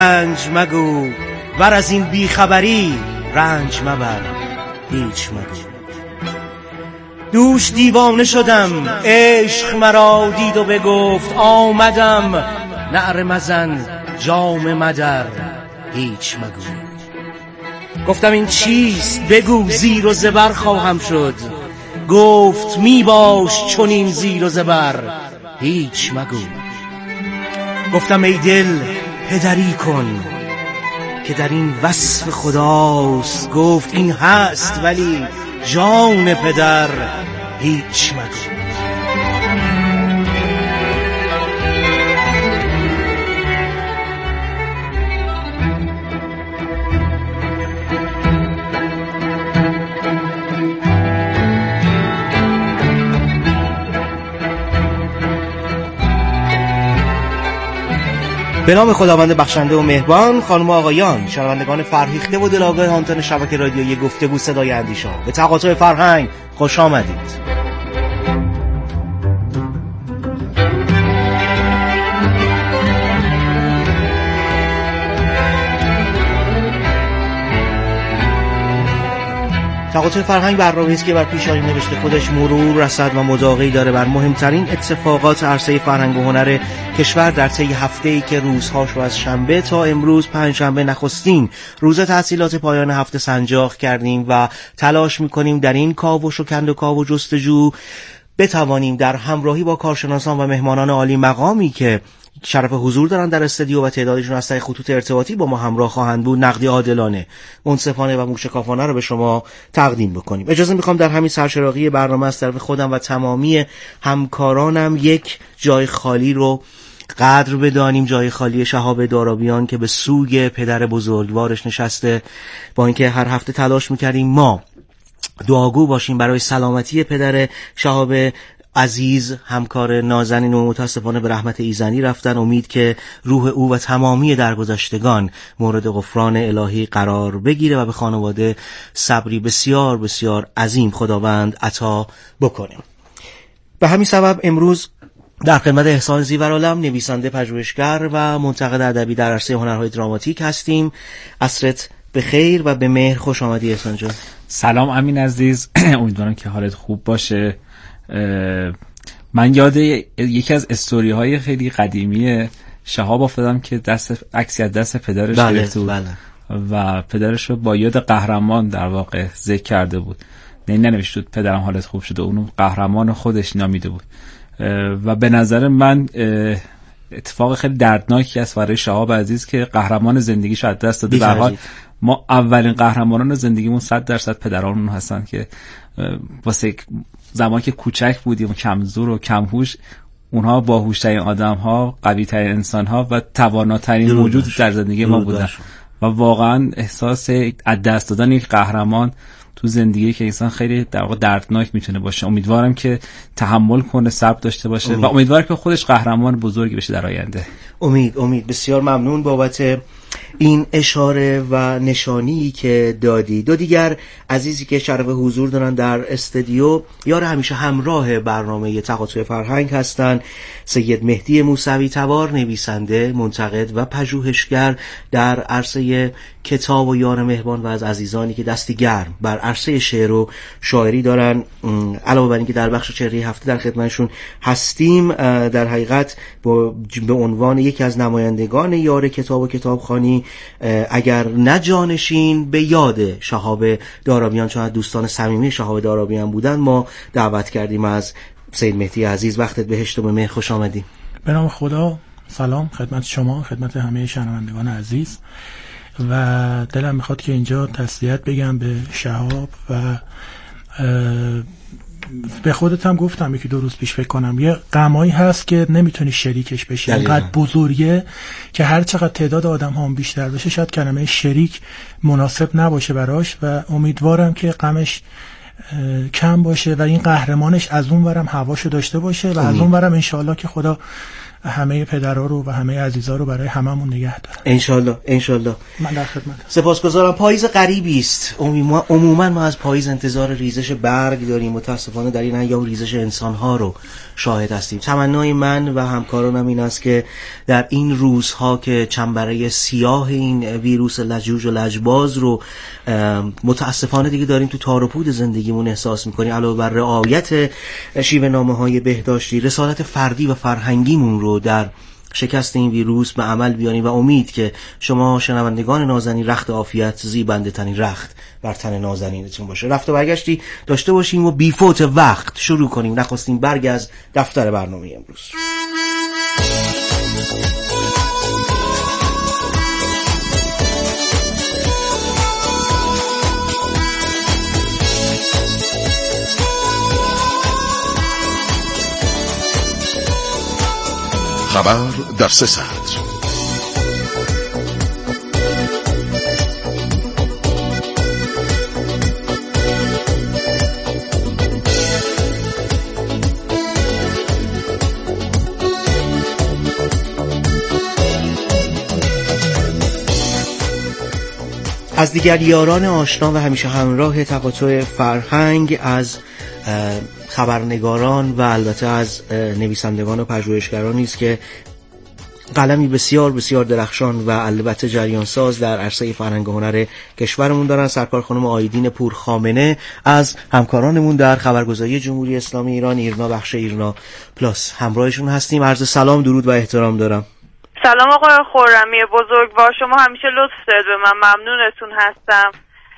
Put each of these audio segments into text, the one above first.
رنج مگو ور از این بیخبری رنج مبر هیچ مگو. دوش دیوانه شدم عشق مرا دید و بگفت آمدم، نعره مزن جام مدر هیچ مگو. گفتم این چیست بگو زیر و زبر خواهم شد، گفت می باش چنین زیر و زبر هیچ مگو. گفتم ای دل پدری کن که در این وصف خداست، گفت این هست ولی جان پدر هیچ مگو. به نام خداوند بخشنده و مهربان. خانم و آقایان، شنوندگان فرهیخته و دلاگاه آنتن شبکه رادیویی گفتگو صدای اندیشه، به تقاطع فرهنگ خوش آمدید. تقاطع فرهنگ برنامه‌ای است که بر پیشانی نوشته خودش مرور، رصد و مداقه‌ای داره بر مهمترین اتفاقات عرصه فرهنگ و هنر کشور در طی هفته‌ای که روزهاش رو از شنبه تا امروز پنجشنبه نخستین روز تعطیلات پایان هفته سنجاق کردیم و تلاش می‌کنیم در این کاوش و کندوکاو و جستجو بتوانیم در همراهی با کارشناسان و مهمانان عالی مقامی که شرف حضور دارن در استودیو و تعدادشون از طریق خطوط ارتباطی با ما همراه خواهند بود، نقدی عادلانه، منصفانه و موشکافانه رو به شما تقدیم بکنیم. اجازه میخوام در همین سرچراغی برنامه از طرف خودم و تمامی همکارانم یک جای خالی رو قدر بدانیم، جای خالی شهاب دارابیان که به سوی پدر بزرگوارش نشسته. با اینکه هر هفته تلاش میکردیم ما دعاگو باشیم برای سلامتی پدر شهاب عزیز، همکار نازنین و متاسفانه به رحمت ایزنی رفتن. امید که روح او و تمامی درگذشتگان مورد غفران الهی قرار بگیره و به خانواده صبری بسیار بسیار عظیم خداوند عطا بکنه. به همین سبب امروز در خدمت احسان زیورالم، نویسنده، پژوهشگر و منتقد ادبی در عرصه هنرهای دراماتیک هستیم. عصرت به خیر و به مهر. خوش آمدی احسان جان. سلام امین عزیز، امیدوارم که حالت خوب باشه. من یاد یکی از استوری های خیلی قدیمی شهاب افتادم که عکسی از دست پدرش گرفته بود. و پدرش رو با یاد قهرمان در واقع ذکر کرده بود، ننوشته بود پدرم حالت خوب شده، اونو قهرمان خودش نامیده بود. و به نظر من اتفاق خیلی دردناکی است برای شهاب عزیز که قهرمان زندگیش از دست داده. به هر حال ما اولین قهرمانان زندگیمون 100% پدرامون هستن که واسه زمانی که کوچک بودیم و کمزور و کمهوش، اونها باهوش‌ترین آدم‌ها، قوی‌ترین انسان‌ها و تواناترین موجود در زندگی ما بودن. و واقعا احساس از دست دادن یک قهرمان تو زندگی که انسان خیلی در واقع دردناک میتونه باشه. امیدوارم که تحمل کنه، صبر داشته باشه و امیدوارم که خودش قهرمان بزرگی بشه در آینده. امید. بسیار ممنون بابت این اشاره و نشانی که دادی. دو دیگر عزیزی که شرف حضور دارن در استودیو، یار همیشه همراه برنامه تقاطع فرهنگ هستن. سید مهدی موسوی تبار، نویسنده، منتقد و پژوهشگر در عرصه کتاب و یار مهربان و از عزیزانی که دستی گرم بر عرصه شعر و شاعری دارن. علاوه بر اینکه در بخش چهره هفته در خدمتشون هستیم، در حقیقت به عنوان یکی از نمایندگان یار کتاب و کتابخوانی، اگر نه جانشین، به یاد شهاب دارابیان، چون دوستان صمیمی شهاب دارابیان بودن، ما دعوت کردیم از سید مهدی عزیز. وقتت بهشت و به مهر، خوش آمدی. به نام خدا، سلام خدمت شما، خدمت همه شنوندگان عزیز. و دلم میخواد که اینجا تسلیت بگم به شهاب و به خودت هم گفتم یکی دو روز پیش فکر کنم، یه غمایی هست که نمیتونی شریکش بشی، اینقدر بزرگه که هر چقدر تعداد آدم ها بیشتر بشه شاید کلمه شریک مناسب نباشه براش. و امیدوارم که غمش کم باشه و این قهرمانش از اون ورم هواشو داشته باشه و از اون ورم انشاءالله که خدا همه پدرها رو و همه عزیزا رو برای هممون نگه داره. انشالله. من در خدمت. سپاسگزارم. پاییز غریبی است. عموما ما از پاییز انتظار ریزش برگ داریم، متاسفانه در این ایام ریزش انسان‌ها رو شاهد هستیم. تمنای من و همکارانم این است که در این روزها که چنبره سیاه این ویروس لجوج و لجباز رو متاسفانه دیگه داریم تو تار و پود زندگیمون احساس می‌کنیم، علاوه بر رعایت شیوه نامه‌های بهداشتی، رسالت فردی و فرهنگیمون رو در شکست این ویروس به عمل بیاریم و امید که شما شنوندگان نازنین رخت عافیت زیبنده ترین رخت بر تن نازنینتون باشه. رفت و برگشتی داشته باشیم و بی فوت وقت شروع کنیم نخستین برگ از دفتر برنامه امروز. خبر در 3 ساعت. از دیگر یاران آشنا و همیشه همراه تقاطع فرهنگ، از خبرنگاران و البته از نویسندگان و پژوهشگرانی است که قلمی بسیار بسیار درخشان و البته جریان ساز در عرصه فرهنگ و هنر کشورمون دارن. سرکار خانم آیدین پورخامنه از همکارانمون در خبرگزاری جمهوری اسلامی ایران، ایرنا بخش ایرنا پلاس همراهشون هستیم. عرض سلام، درود و احترام دارم. سلام آقای خرمی بزرگوار، شما همیشه لطف دارید به من، ممنونتون هستم.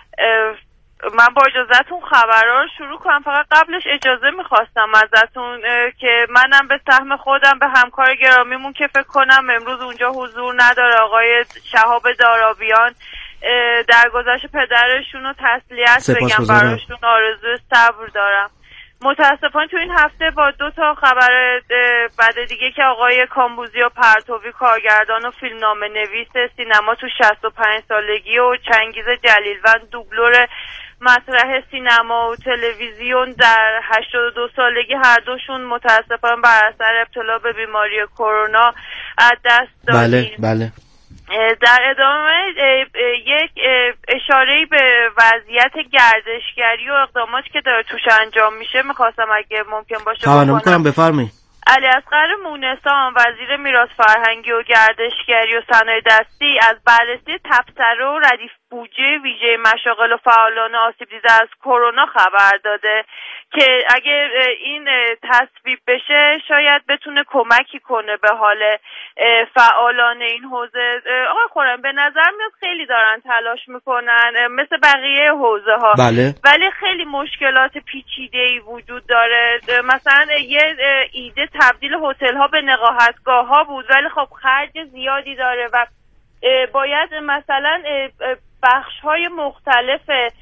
من با اجازهتون خبرها رو شروع کنم. فقط قبلش اجازه میخواستم ازتون که منم به سهم خودم به همکار گرامیمون که فکر کنم امروز اونجا حضور نداره، آقای شهاب دارابیان، در گذشت پدرشون رو تسلیت بگم، براشون آرزو صبر دارم. متاسفانه تو این هفته با 2 تا خبر بعد دیگه که آقای کامبوزی و پرتوی کارگردان و فیلمنامه نویس سینما تو 65 سالگی و چنگیز جلیلوند دوبلور مسرح سینما و تلویزیون در 82 سالگی هر دوشون متاسفانه بر اثر ابتلا به بیماری کرونا از دست دادیم. بله. در ادامه یک اشاره‌ای به وضعیت گردشگری و اقداماتی که داره توش انجام میشه میخواستم اگه ممکن باشه بکنم. بفرمایید. علیاصغر مونسان وزیر میراث فرهنگی و گردشگری و صنایع دستی از بررسی تبصره و ردیف بودجه ویژه مشاغل و فعالان آسیب دیده از کرونا خبر داده که اگه این تصویب بشه شاید بتونه کمکی کنه به حال فعالان این حوزه. آقای خورم به نظر میاد خیلی دارن تلاش میکنن مثل بقیه حوزه ها، بله. ولی خیلی مشکلات پیچیده‌ای وجود داره. مثلا یه ایده تبدیل هتل ها به نقاهتگاه ها بود، ولی خب خرج زیادی داره و باید مثلا بخش های مختلف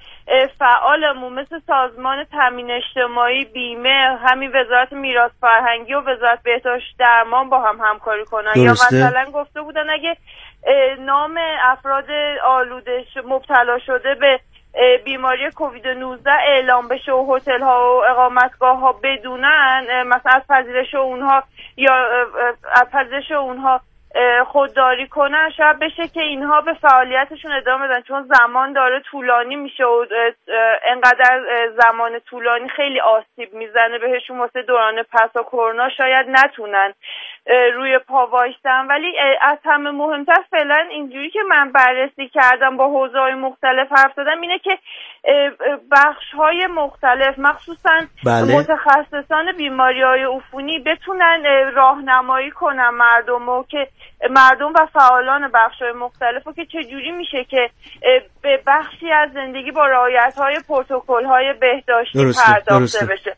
فعالمون مثل سازمان تامین اجتماعی، بیمه، همین وزارت میراث فرهنگی و وزارت بهداشت درمان با هم همکاری کنن. درسته. یا مثلا گفته بودن اگه نام افراد آلوده مبتلا شده به بیماری کووید 19 اعلام بشه و هتل ها و اقامتگاه ها بدونن، مثلا از پذیرش اونها یا از پذیرش اونها خودداری کنن، شاید بشه که اینها به فعالیتشون ادامه بدن، چون زمان داره طولانی میشه و انقدر زمان طولانی خیلی آسیب میزنه بهشون. واسه دوران پس از کرونا شاید نتونن روی پا وایستن. ولی از همه مهمتر فعلا اینجوری که من بررسی کردم با حوزه‌های مختلف حرف زدم اینه که بخش‌های مختلف مخصوصا متخصصان بیماری‌های عفونی بتونن راهنمایی کنن مردمو، که مردم و فعالان بخش‌های مختلفو که چجوری میشه که به بخشی از زندگی با رعایت‌های پروتکل‌های بهداشتی پرداخته بشه.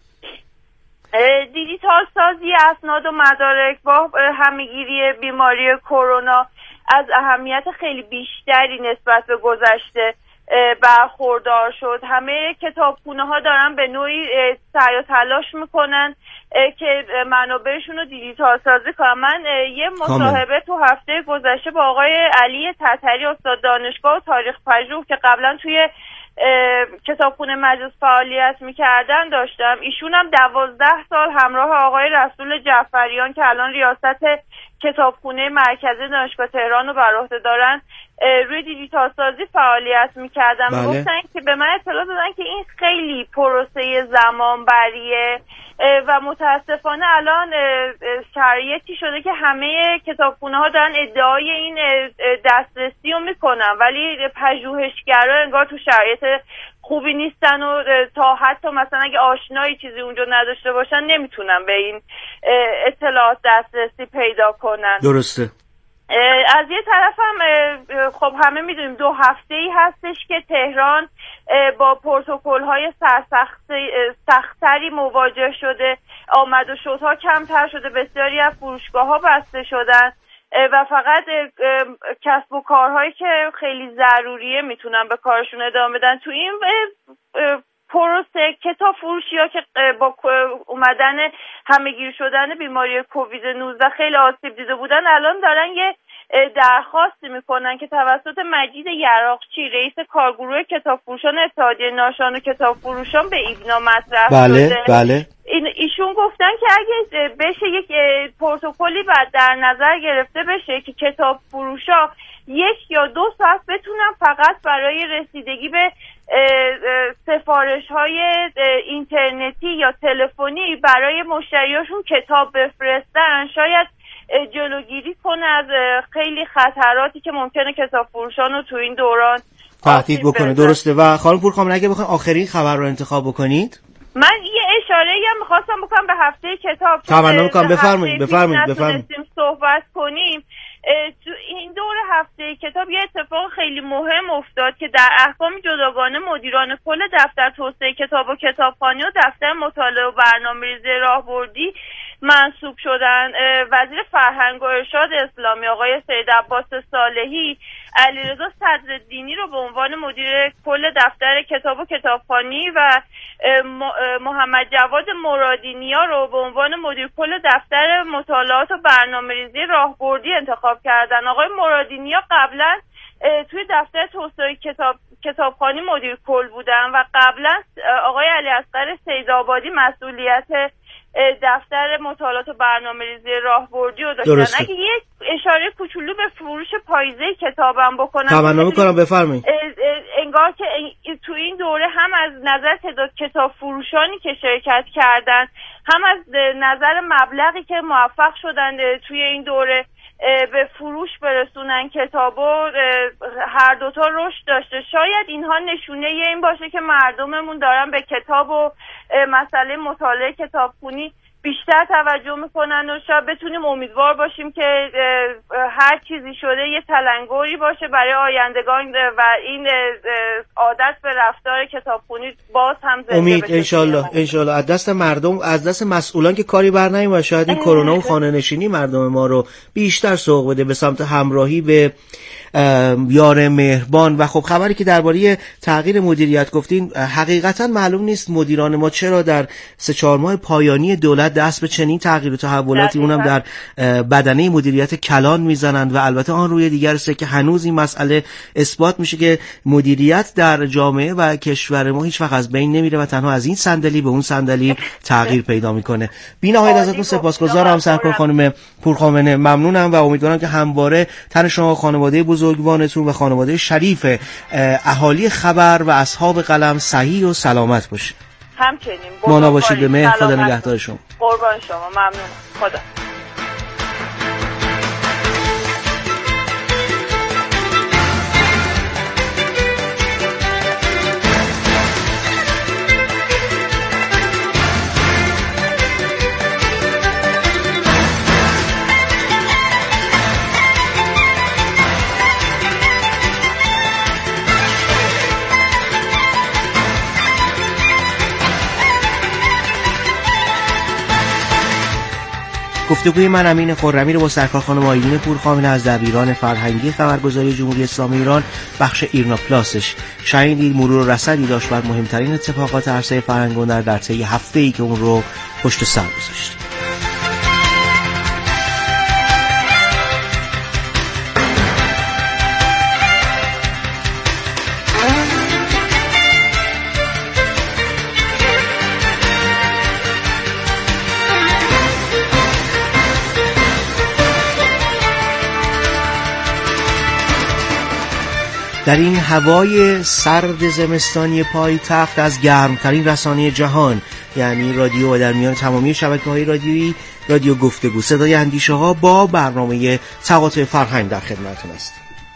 دیجیتال سازی اسناد و مدارک با همه‌گیری بیماری کرونا از اهمیت خیلی بیشتری نسبت به گذشته برخوردار شد. همه کتابخونه‌ها دارن به نوعی سعی و تلاش میکنن که منابعشون رو دیجیتال سازی کنن. من یه مصاحبه تو هفته گذشته با آقای علی تتری استاد دانشگاه و تاریخ پژوه که قبلا توی کتابخونه مجلس فعالیت میکردن داشتم. ایشون هم 12 سال همراه آقای رسول جعفریان که الان ریاست کتابخونه مرکزی دانشگاه تهران رو بر عهده دارن روی دیجیتال سازی فعالیت میکردن. گفتن که به من اطلاع دادن که این خیلی پروسه زمان بریه و متاسفانه الان شرایطی شده که همه کتابخونه ها دارن ادعای این دسترسی رو میکنن ولی پژوهشگرا انگار تو شرایط خوبی نیستن و تا حتی مثلا اگه آشنایی چیزی اونجا نداشته باشن نمیتونن به این اطلاعات دسترسی پیدا کنن. درسته. از یه طرف هم خب همه میدونیم 2 هفته‌ای هستش که تهران با پروتکل‌های سخت‌تری مواجه شده، آمد و شدها کمتر شده، بسیاری از فروشگاه‌ها بسته شدن و فقط کسب و کارهایی که خیلی ضروریه میتونن به کارشون ادامه بدن. تو این پروسه کتاب فروشی ها که با اومدن همه‌گیر شدن بیماری کووید 19 خیلی آسیب دیده بودن الان دارن یه درخواستی میکنن که توسط مجید یراقچی رئیس کارگروه کتاب فروشان اتحادیه ناشران و کتاب فروشان به ایبنا مطرح شده. بله. ایشون گفتن که اگه بشه یک پروتکلی بعد در نظر گرفته بشه که کتاب فروشا 1 یا 2 ساعت بتونن فقط برای رسیدگی به سفارش‌های اینترنتی یا تلفنی برای مشتریاشون کتاب بفرستن شاید جلوگیری کنه از خیلی خطراتی که ممکنه کتاب فروشان رو تو این دوران تهدید بکنه. درسته. و خانم پورخامنه اگه بخواید آخرین خبر رو انتخاب بکنید. من یه اشاره‌ای هم می‌خواستم بکنم به هفته کتاب. تمنا می‌کنم بفرمایید. صحبت کنیم. تو این دور هفته کتاب یه اتفاق خیلی مهم افتاد که در احکام جداگانه مدیران کل دفتر توسعه کتاب و کتابخوانی و دفتر مطالعه و برنامه‌ریزی راهبردی منصوب شدن. وزیر فرهنگ و ارشاد اسلامی آقای سید عباس صالحی علیرضا صدرالدینی رو به عنوان مدیر کل دفتر کتاب و کتابخوانی و محمد جواد مرادینیا رو به عنوان مدیر کل دفتر مطالعات و برنامه‌ریزی راهبردی انتخاب کردن. آقای مرادینیا قبلا توی دفتر توسعه کتابخوانی مدیر کل بودن و قبلا آقای علی اصغر سیدآبادی مسئولیت دفتر مطالعات و برنامه‌ریزی راهبردی رو داشتن. اگه یک اشاره کوچولو به فروش پاییزه کتابم بکنم تمنا می‌کنم بفرمایید. انگار که تو این دوره هم از نظر تعداد کتاب فروشانی که شرکت کردن هم از نظر مبلغی که موفق شدن توی این دوره به فروش برسونن کتابو هر دوتا رشد داشته. شاید اینها نشونه این باشه که مردممون دارن به کتاب و مسئله مطالعه کتابخونی بیشتر توجه میکنن و شاید بتونیم امیدوار باشیم که هر چیزی شده یه تلنگری باشه برای آیندگان و این عادت به رفتار کتابخونی باز هم زنده امید بشه. انشالله از دست مردم، از دست مسئولان که کاری بر نمیاد شاید این کرونا و خانه نشینی مردم ما رو بیشتر سوق بده به سمت همراهی به یار مهربان. و خب خبری که درباره تغییر مدیریت گفتین حقیقتا معلوم نیست مدیران ما چرا در 3-4 ماه پایانی دولت دست به چنین تغییر و تحولاتی اونم در بدنه مدیریت کلان میزنند و البته آن روی دیگر است که هنوز این مسئله اثبات میشه که مدیریت در جامعه و کشور ما هیچ وقت از بین نمیره و تنها از این صندلی به اون صندلی تغییر پیدا میکنه. بی‌نهایت ازتون سپاسگزارم سرکار خانم پورخامنه، ممنونم و امیدوارم که همواره تن شما، خانواده بزرگوارتون و خانواده شریف اهالی خبر و اصحاب قلم صحیح و سلامت باشه. همچنین مانا باشید. به مهر خدا نگهدار شما. قربان شما. ممنونم. خدا. گفتگوی من امین خرمی رو با سرکار خانم آیلین پورخامنه از دبیران فرهنگی خبرگزاری جمهوری اسلامی ایران بخش ایرنا پلاسش شنیدید. مرور رصدی داشت بر مهمترین اتفاقات عرصه فرهنگ و هنر در طی هفته‌ای که اون رو پشت سر گذاشت. در این هوای سرد زمستانی پایتخت از گرمترین رسانه جهان یعنی رادیو و در میان تمامی شبکه‌های رادیویی رادیو گفتگو صدای اندیشه ها با برنامه تقاطع فرهنگ در خدمتتون است.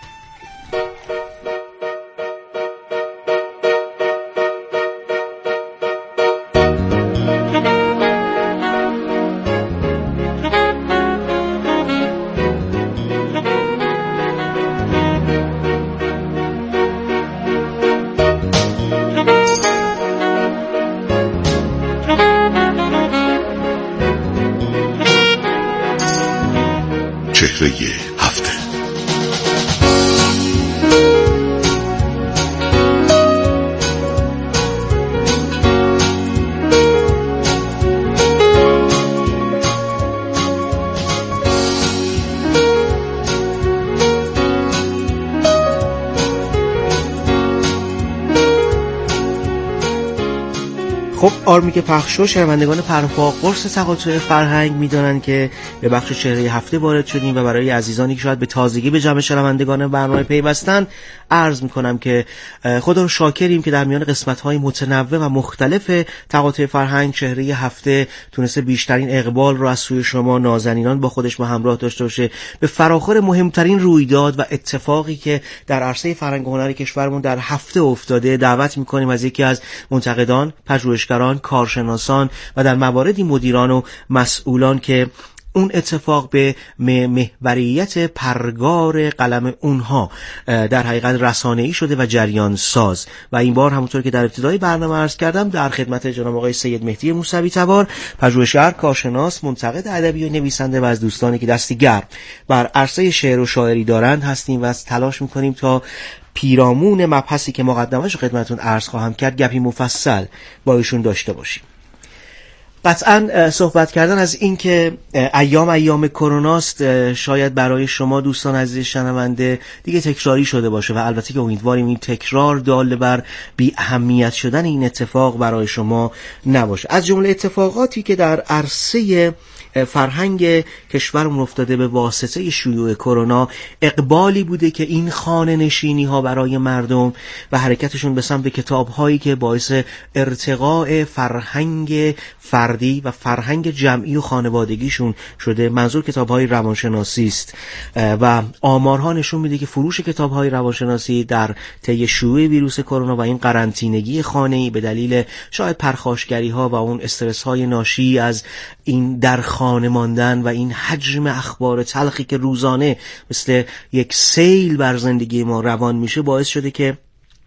چهره هفته. خب آرمی که پخش و شنوندگان پرپا قرص تقاطع فرهنگ میدونن که به بخش چهره هفته وارد شدیم و برای عزیزانی که شاید به تازگی به جمع شنوندگان برنامه پیوستن عرض میکنم که خدا رو شاکریم که در میان قسمت‌های متنوع و مختلف تقاطع فرهنگ چهره هفته تونسته بیشترین اقبال رو از سوی شما نازنینان با خودش همراه داشته باشه به فراخور مهمترین رویداد و اتفاقی که در عرصه فرهنگ و هنر کشورمون در هفته افتاده. دعوت میکنیم از یکی از منتقدان، پژوهشگران، کارشناسان و در مواردی مدیران و مسئولان که اون اتفاق به محوریت پرگار قلم اونها در حقیقت رسانه‌ای شده و جریان ساز. و این بار همونطور که در ابتدای برنامه عرض کردم در خدمت جناب آقای سید مهدی موسوی تبار، پژوهشگر، کارشناس، منتقد ادبی و نویسنده و از دوستانی که دستی گرم بر عرصه شعر و شاعری دارند هستیم و تلاش می‌کنیم تا پیرامون مبحثی که مقدمه‌اش خدمتتون عرض خواهم کرد گپی مفصل با ایشون داشته باشیم. قطعا صحبت کردن از این که ایام کروناست شاید برای شما دوستان عزیز شنونده دیگه تکراری شده باشه و البته که امیدواریم این تکرار دال بر بی اهمیت شدن این اتفاق برای شما نباشه. از جمله اتفاقاتی که در عرصه فرهنگ کشورمون افتاده به واسطه شیوع کرونا اقبالی بوده که این خانه نشینی ها برای مردم و حرکتشون به سمت کتاب هایی که باعث ارتقاء فرهنگ فردی و فرهنگ جمعی و خانوادگیشون شده. منظور کتاب های روانشناسی است و آمارها نشون میده که فروش کتاب های روانشناسی در طی شیوع ویروس کرونا و این قرنطینگی خانه‌ای به دلیل شاید پرخاشگری ها و اون استرس های ناشی از این در خانه ماندن و این حجم اخبار تلخی که روزانه مثل یک سیل بر زندگی ما روان میشه باعث شده که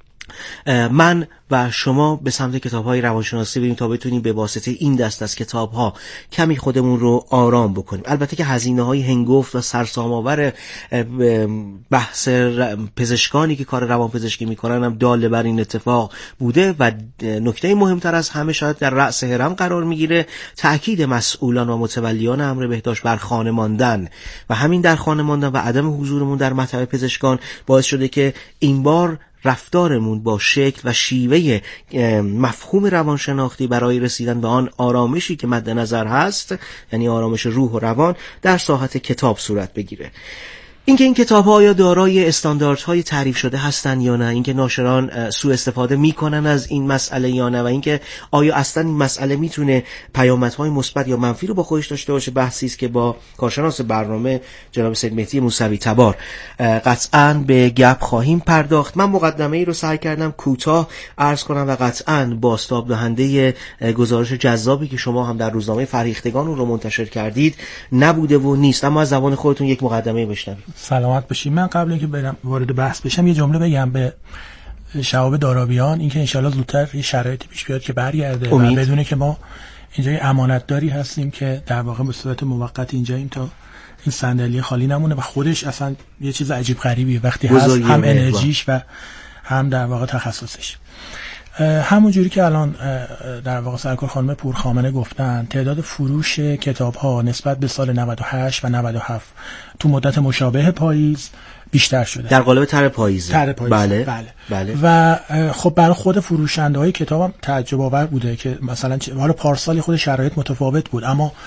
من و شما به سمت کتاب‌های روانشناسی بریم تا بتونیم به واسطه این دست از کتاب‌ها کمی خودمون رو آرام بکنیم. البته که هزینه‌های هنگفت و سرسام‌آور بحث پزشکانی که کار روانپزشکی می‌کنن هم دال بر این اتفاق بوده و نکته مهمتر از همه شاید در رأس هرم قرار می‌گیره تأکید مسئولان و متولیان امر بهداشت بر خانه ماندن و همین در خانه ماندن و عدم حضورمون در مطب پزشکان باعث شده که این بار رفتارمون با شکل و شیوه مفهوم روانشناختی برای رسیدن به آن آرامشی که مد نظر هست، یعنی آرامش روح و روان، در ساحت کتاب صورت بگیره. اینکه این کتاب‌ها آیا دارای استانداردهای تعریف شده هستن یا نه، اینکه ناشران سوء استفاده میکنن از این مسئله یا نه و اینکه آیا اصلا این مسئله میتونه پیامدهای مثبت یا منفی رو با خودش داشته باشه، بحثی است که با کارشناس برنامه جناب سید مهدی موسوی تبار قطعاً به گپ خواهیم پرداخت. من مقدمه‌ای رو سعی کردم کوتاه عرض کنم و قطعاً بازتاب دهنده گزارش جذابی که شما هم در روزنامه فرهیختگان رو منتشر کردید نبوده و نیست، اما از زبان خودتون یک مقدمه بشنوید. سلامت باشید. من قبل اینکه برم وارد بحث بشم یه جمله بگم به شهاب دارابیان، اینکه انشالله زودتر یه شرایطی پیش بیاد که برگرده و بدونه که ما اینجا یه امانتداری هستیم که در واقع به صورت موقت اینجاییم تا این صندلی خالی نمونه و خودش اصلا یه چیز عجیب غریبیه وقتی هست، هم انرژیش و هم در واقع تخصصش. همون جوری که الان در واقع سرکار خانم پورخامنه گفتن، تعداد فروش کتاب‌ها نسبت به سال 98 و 97 تو مدت مشابه پاییز بیشتر شده در قالب طرح پاییز. بله. و خب برای خود فروشنده‌های کتابم تعجب آور بوده که مثلا حالا پارسال خود شرایط متفاوت بود، اما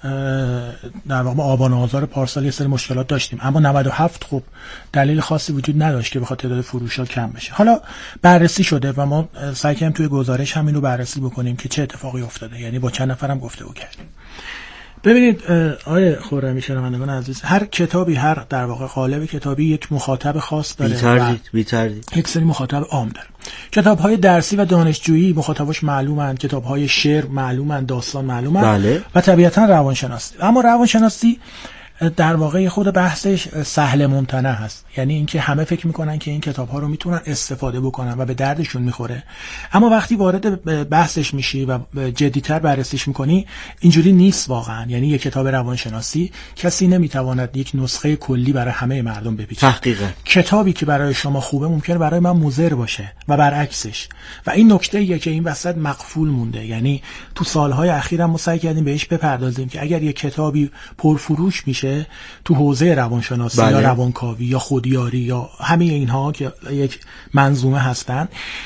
در واقع آبان و آذار پارسال یه سری مشکلات داشتیم، اما 97 خب دلیل خاصی وجود نداشت که بخاطر تعداد فروش‌ها کم بشه. حالا بررسی شده و ما سعی کردیم توی گزارش همین رو بررسی بکنیم که چه اتفاقی افتاده، یعنی با چند نفرم گفتگو کردیم. ببینید آقای خرمی شنوندگان عزیز، هر کتابی، هر در واقع قالب کتابی یک مخاطب خاص داره، بی‌تردید یک سری مخاطب عام داره. کتاب‌های درسی و دانشجویی مخاطباش معلومن، کتاب‌های شعر معلومن، داستان معلومن، بله. و طبیعتاً روانشناسی. اما روانشناسی در واقع خود بحثش سهل ممتنع هست، یعنی اینکه همه فکر میکنن که این کتاب‌ها رو میتونن استفاده بکنن و به دردشون میخوره، اما وقتی وارد بحثش میشی و جدی‌تر بررسیش میکنی اینجوری نیست واقعا. یعنی یک کتاب روانشناسی کسی نمیتواند یک نسخه کلی برای همه مردم بپیچه. تحقیقاً کتابی که برای شما خوبه ممکنه برای من مضر باشه و برعکسش، و این نکته‌ایه که این وسط مقفول مونده. یعنی تو سالهای اخیر ما سعی کردیم بهش بپردازیم که اگر یک کتابی پرفروش میشه تو حوزه روانشناسی، بله. یا روانکاوی یا خودیاری یا همه اینها که یک منظومه هستن،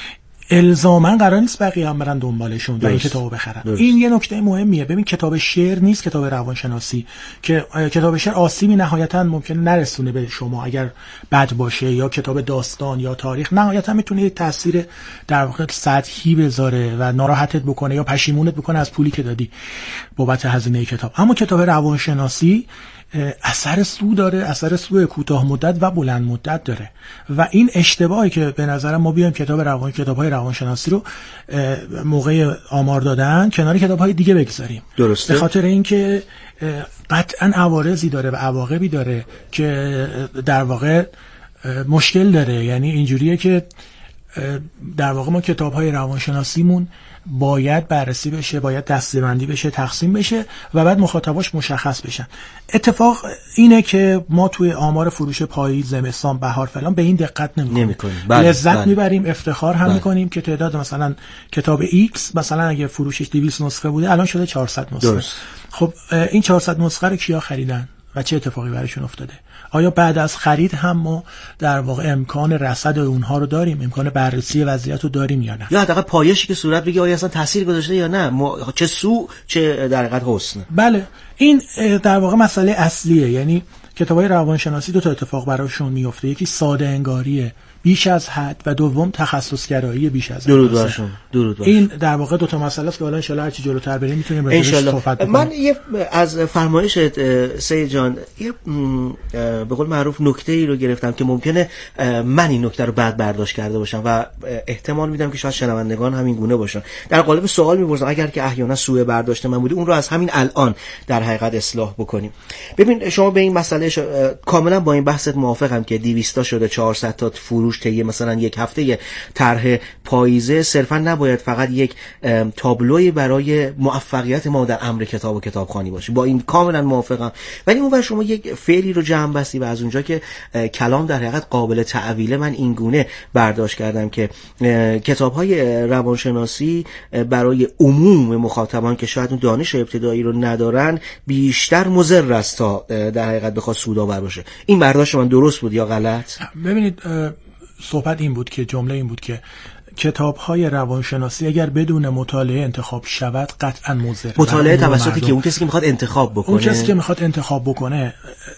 الزاماً قرار نیست بقیه هم برن دنبالشون و این کتابو بخرن. این یه نکته مهمیه. ببین کتاب شعر نیست کتاب روانشناسی، که کتاب شعر آسیبی نهایتاً ممکنه نرسونه به شما اگر بد باشه، یا کتاب داستان یا تاریخ نهایتاً میتونه یه تاثیر در واقع سطحی بذاره و ناراحتت بکنه یا پشیمونت بکنه از پولی که دادی بابت هزینه کتاب. اما کتاب روانشناسی اثر سو داره، اثر سو کوتاه مدت و بلند مدت داره، و این اشتباهی که به نظرم ما بیایم کتاب‌های روانشناسی رو موقع آمار دادن کنار کتاب‌های دیگه بگذاریم. درسته. به خاطر اینکه قطعاً عوارضی داره و عواقبی داره که در واقع مشکل داره. یعنی اینجوریه که در واقع ما کتاب‌های روانشناسیمون باید بررسی بشه، باید دسته‌بندی بشه، تقسیم بشه و بعد مخاطباش مشخص بشن. اتفاق اینه که ما توی آمار فروش پاییز، زمستان، بهار فلان به این دقت نمی‌کنیم. لذت میبریم، افتخار هم می‌کنیم که تعداد مثلا کتاب X مثلا اگه فروشش 200 نسخه بوده الان شده 400 نسخه. درست. خب این 400 نسخه رو کیا خریدن و چه اتفاقی براشون افتاده؟ آیا بعد از خرید هم ما در واقع امکان رصد اونها رو داریم، امکان بررسی وضعیت رو داریم یا نه؟ یا حداقل پایشی که صورت بگی آیا اصلا تاثیر گذاشته یا نه، چه سو چه در حقیقت حسن. بله، این در واقع مسئله اصلیه. یعنی کتابای روانشناسی دو تا اتفاق براشون میفته، یکی ساده انگاریه بیش از حد و دوم تخصصگرایی بیش از حد. درود برشون. این در واقع دو تا مسئله است که حالا ان شاء الله هرچی جلوتر بریم میتونیم راجعش صحبت بکنیم. من یه از فرمایشت سید جان یه به قول معروف نکته‌ای رو گرفتم که ممکنه من این نکته رو بعد برداشت کرده باشم و احتمال میدم که شاید شنوندگان همین گونه باشن. در قالب سوال می‌پرسم اگر که احیانا سوء برداشت من بوده اون رو از همین الان در حقیقت اصلاح بکنیم. ببین شما به این مسئله کاملا با این بحثت موافقم که 200 تا شده 400 تا فروش طی مثلا یک هفته طرح پاییزه صرفا نباید فقط یک تابلوی برای موفقیت ما در امر کتاب و کتابخوانی باشه. با این کاملا موافقم. ولی اونور شما یک فعلی رو جمع بستی و از اونجا که کلام در حقیقت قابل تعویله من این گونه برداشت کردم که کتاب‌های روانشناسی برای عموم مخاطبان که شاید اون دانش ابتدایی رو ندارن بیشتر مضر است تا در حقیقت بخواد سودآور باشه. این برداشت من درست بود یا غلط؟ ببینید صحبت این بود که جمله این بود که کتاب‌های روانشناسی اگر بدون مطالعه انتخاب شود قطعاً مضر. مطالعه توسطی که اون کسی که میخواد انتخاب بکنه، اون کسی که میخواد انتخاب بکنه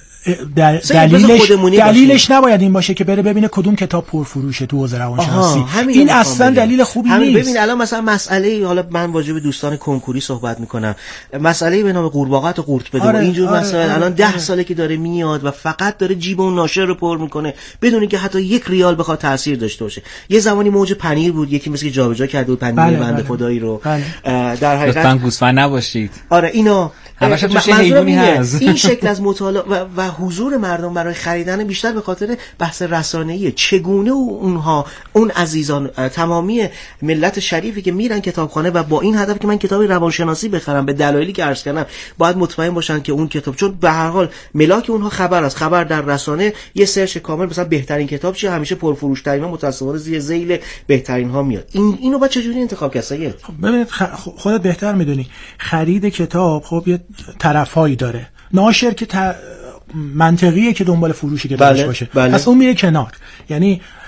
دلیلش نباید این باشه که بره ببینه کدوم کتاب پرفروشه تو حوزه روانشناسی. این اصلا دلیل خوبی نیست. ببین الان مثلا مسئله، حالا من واجب به دوستان کنکوری صحبت میکنم، مسئله به نام قورباغه و قورت بده اینجور مسائل الان 10 ساله که داره میاد و فقط داره جیب اون ناشر رو پر میکنه بدون اینکه حتی 1 ریال بخواد تاثیر داشته باشه. یه زمانی موج پنیر بود، یکی مثل جابجا کرده بود پنیر بنده خدایی رو. در حقیقت لطفاً گوسفند نباشید. آره اینا همش توش حیوانی هست. این شکل از مطالعه و حضور مردم برای خریدن بیشتر به خاطر بحث رسانه‌ای چگونه اونها اون عزیزان تمامی ملت شریفی که میرن کتابخانه و با این هدف که من کتاب روانشناسی بخرم به دلایلی که عرض کردم باید مطمئن باشن که اون کتاب، چون به هر حال ملاک اونها خبر است، خبر در رسانه یه سرچ کامل مثلا بهترین کتاب چیه همیشه پرفروش ترین و متأسفانه زیر ذیل بهترین ها میاد. اینو با چجوری انتخاب کرد؟ ببینید خودت بهتر میدونی خرید کتاب خب یه طرفایی داره. ناشر که منطقیه که دنبال فروش کتابش باشه. پس اون میره کنار. یعنی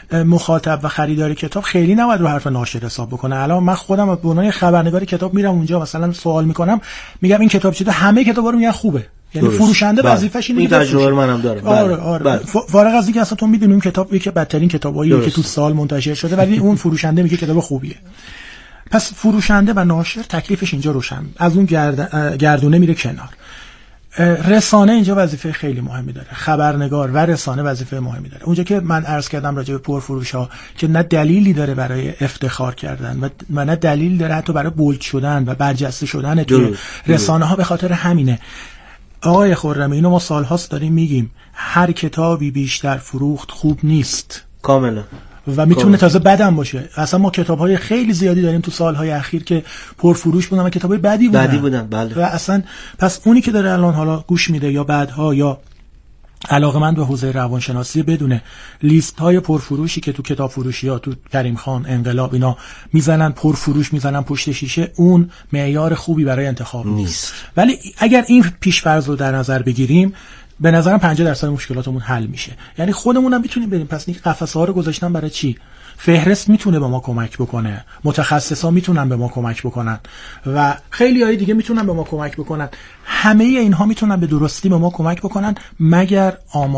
مخاطب و خریدار کتاب خیلی نباید رو حرف ناشر حساب بکنه. الان من خودم به عنوان خبرنگار کتاب میرم اونجا، مثلا سوال میکنم، میگم این کتاب چیه، همه کتابا رو میگن خوبه. یعنی فروشنده وظیفه‌ش اینه که تجربه منم دارم. آره. فارغ از اینکه اصلا تو میدونی اون کتاب یکی بدترین کتاباییه که تو سال منتشر شده، ولی اون فروشنده میگه کتاب خوبیه. پس فروشنده و ناشر تکلیفش اینجا روشن، از اون گردونه میره کنار. رسانه اینجا وظیفه خیلی مهمی داره، خبرنگار و رسانه وظیفه مهمی داره. اونجا که من عرض کردم راجع به پرفروش‌ها که نه دلیلی داره برای افتخار کردن و نه دلیل داره حتی برای بولد شدن و برجسته شدن تو رسانه‌ها، به خاطر همینه. آقای خرمی، اینو ما سال‌هاست داریم میگیم، هر کتابی بیشتر فروخت خوب نیست. کاملا. و میتونه تازه بدم باشه. اصلا ما کتاب‌های خیلی زیادی داریم تو سال‌های اخیر که پرفروش بودن و کتاب‌های بدی بودن. بله. و اصلا پس اونی که داره الان حالا گوش میده یا بعدها یا علاقه‌مند به حوزه روانشناسی بدونه لیست‌های پرفروشی که تو کتاب فروشی‌ها، تو کریم خان، انقلاب، اینا میزنن پرفروش، میزنن پشت شیشه، اون معیار خوبی برای انتخاب نیست. ولی اگر این پیش‌فرض رو در نظر بگیریم، به نظرم 50% مشکلاتمون حل میشه. یعنی خودمون هم میتونیم بریم. پس این قفسه‌ها رو گذاشتن برای چی؟ فهرست میتونه به ما کمک بکنه، متخصصا میتونن به ما کمک بکنن و خیلی های دیگه میتونن به ما کمک بکنن. همه اینها میتونن به درستی به ما کمک بکنن مگر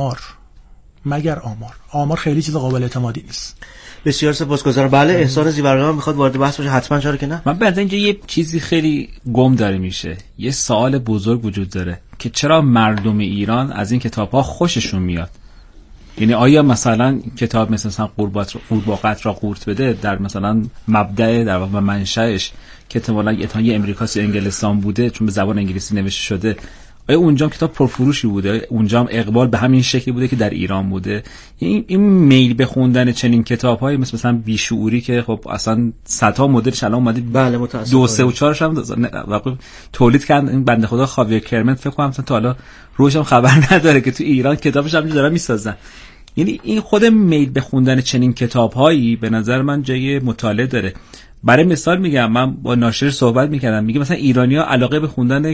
آمار خیلی چیز قابل اعتمادی نیست. بسیار سپاسگزارم. بله، احسان زیورانی میخواد وارد بحث بشه، حتما، چرا که نه. من بعد اینجا یه چیزی خیلی گم داره میشه، یه سوال بزرگ وجود داره که چرا مردم ایران از این کتاب‌ها خوششون میاد؟ یعنی آیا مثلا کتاب مثلا قورباغه را قورت بده در مثلا مبدأ در واقع منشأش که احتمالاً یه امریکاست یا انگلستان بوده چون به زبان انگلیسی نوشته شده، آیا اونجا هم کتاب پرفروشی بوده؟ اونجا هم اقبال به همین شکلی بوده که در ایران بوده؟ این میل به خوندن چنین کتاب‌هایی مثلا بیشعوری که خب اصلا صدها مدلش الان اومده، بله، متأسفانه 2 3 و 4 هم واقعا تولید کردن. این بنده خدا خاویر کرمن فکر کنم مثلا تا حالا روشم خبر نداره که تو ایران کتابش هم دارن میسازن. یعنی این خود میل به خوندن چنین کتاب‌هایی به نظر من جای مطالعه داره. برای مثال میگم، من با ناشر صحبت میکردم، میگه مثلا ایرانی‌ها علاقه به خوندن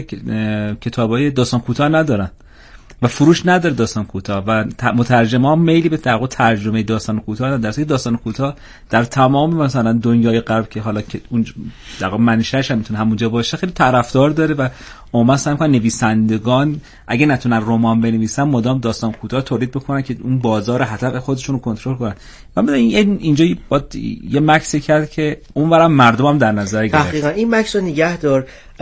کتابای داستان کوتاه ندارن و فروش نداره داستان کوتاه و مترجمان میلی به ترجمه داستان کوتاه ندارن، در حالی که داستان کوتاه در تمام مثلا دنیای غرب که حالا که اون در واقع منشأش هم میتونه همونجا باشه خیلی طرفدار داره و عموما سعی می‌کنن نویسندگان اگه نتونن رمان بنویسن مدام داستان کوتاه تولید بکنن که اون بازار حتی خودشون رو کنترل کنن. من میگم اینجا باید یه مکسی کرد که اونورم مردم هم در نظر گرفت. دقیقاً این مکس رو نگه دار.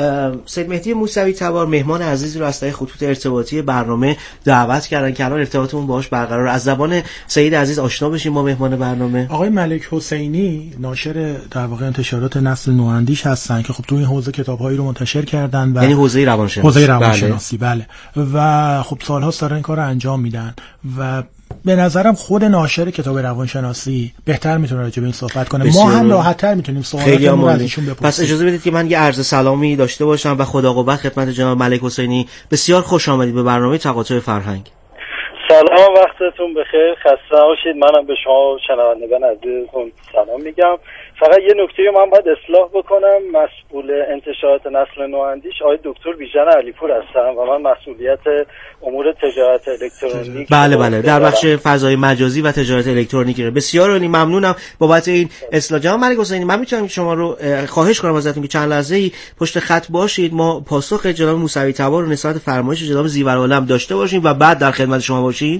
سید مهدی موسوی تبار مهمان عزیزی رو از طریق خطوط ارتباطی برنامه دعوت کردن که الان ارتباطمون باهاش برقرار. از زبان سید عزیز آشنا بشیم با مهمان برنامه. آقای ملک حسینی ناشر در واقع انتشارات نسل نواندیش هستن که خب تو این حوزه کتاب‌هایی رو منتشر کردن و یعنی حوزه روانشناسی بله. و خب سال‌هاست دارن این کارو انجام میدن و به نظرم خود ناشر کتاب روانشناسی بهتر میتونه راجع به این صحبت کنه. ما هم راحت‌تر میتونیم سوالاتمون رو ازشون بپرسیم. پس اجازه بدید که من یه عرض سلامی داشته باشم و خدا قوت خدمت جناب ملک حسینی. بسیار خوش آمدید به برنامه تقاطع فرهنگ. سلام، وقتتون بخیر، خسته نباشید. منم به شما شنوندگان عزیزتون سلام میگم. فقط یه نکته رو من باید اصلاح بکنم. مسئول انتشارات نسل نواندیش آقای دکتر بیژن علیپور هستم و من مسئولیت امور تجارت الکترونیک بله در بخش فضای مجازی و تجارت الکترونیک. بسیار عالی، ممنونم بابت این اصلاح. جناب ملک حسینی، من میتونم شما رو خواهش کنم ازتون که چند لحظه‌ای پشت خط باشید، ما پاسخ جناب موسوی تبار رو نسبت فرمایش جناب زیورعالم داشته باشیم و بعد در خدمت شما باشیم.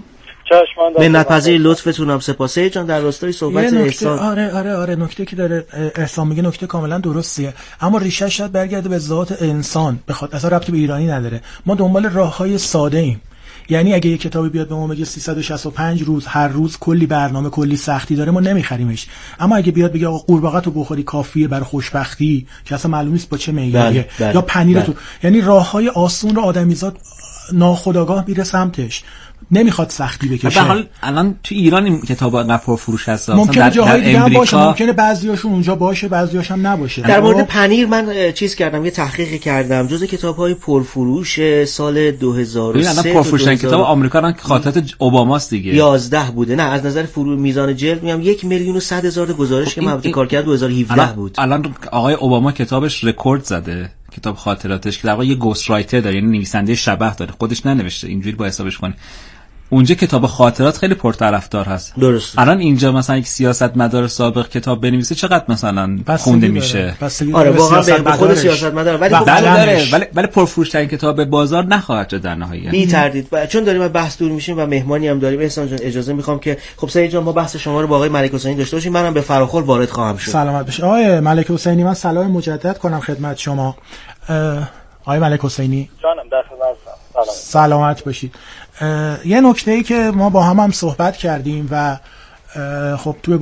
منت‌پذیر لطفتونم. سپاسه جان. در راستای صحبت احسان، آره نکته که داره احسان میگه نکته کاملا درستیه، اما ریشه شاید برگرده به ذات انسان، بخاطر اصلا ربطی به ایرانی نداره. ما دنبال راههای ساده ایم. یعنی اگه یه کتابی بیاد به ما بگه 365 روز هر روز کلی برنامه کلی سختی داره، ما نمیخریمش. اما اگه بیاد بگه آقا قورباغه تو بخوری کافیه برای خوشبختی، که اصلا معلوم نیست با چه معیاریه، یا پنیر تو، یعنی راههای آسون رو آدمیزاد ناخودآگاه میره سمتش، نمیخواد سختی بکشه. به حال الان تو ایران این کتابا انقدر پرفروش هست، ممکنه جاهای دیگه هم باشه، ممکنه بعضیاشون اونجا باشه بعضیاش هم نباشه. در مورد پنیر من چیز کردم، یه تحقیقی کردم، جزء کتاب‌های پرفروش سال 2003 الان پرفروشن کتاب آمریکا که خاطرات اوباماست دیگه 11 بوده. نه، از نظر میزان جلد میگم 1,100,000 گزارش که مبدأ کار کرد 2017 بود. الان آقای اوباما کتابش رکورد زده، کتاب خاطراتش که در واقع یه گوست رایتر داره، یعنی نویسنده شبح داره، خودش ننوشته، اینجوری با حسابش کنه. اونجا کتاب خاطرات خیلی پرطرفدار هست. درست. الان اینجا مثلا یک سیاستمدار سابق کتاب بنویسه چقدر مثلا خونده میشه؟ آره واقعا به خود سیاستمدار، ولی پرفروش‌ترین کتاب بازار نخواهد شد در نهایت. بی تردید. چون داریم بحث دور میشیم و مهمانی هم داریم، احسان جان اجازه میخوام که خب سعید جان ما بحث شما رو با آقای ملک حسینی داشته باشیم. منم به فراخور وارد خواهم شد. سلامت باشید آقای ملک حسینی. من سلام مجدد کنم خدمت شما. آقای ملک حسینی جانم در خدمتم. سلامت باشید. یه نکته‌ای که ما با هم صحبت کردیم و خب تو